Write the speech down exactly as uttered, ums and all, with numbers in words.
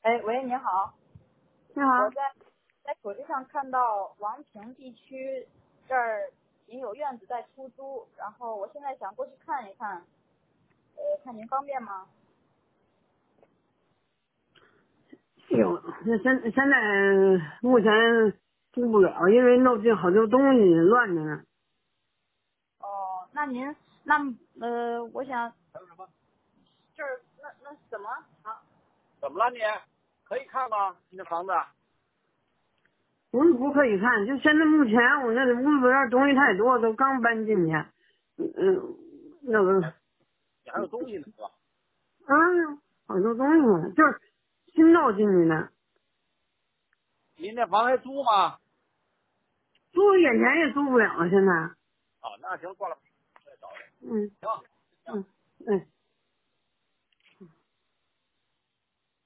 哎，喂，你好， 你好。 我在在手机上看到王平地区这儿您有院子在出租，然后我现在想过去看一看，呃，看您方便吗？ 哎呦，那现现在目前租不了，因为闹进好多东西乱着呢。 哦，那您那呃，我想这儿那那什么啊？ 怎么了你？可以看吗？你那房子？ 不是不可以看，就现在目前我那屋里边东西太多，都刚搬进去。嗯嗯，那个你还有东西呢是吧？ 啊，好多东西呢，就是新闹进去的， 您那房还租吗？ 租眼前也租不了啊，现在。 哦，那行，过来。 嗯行行。 嗯，哎。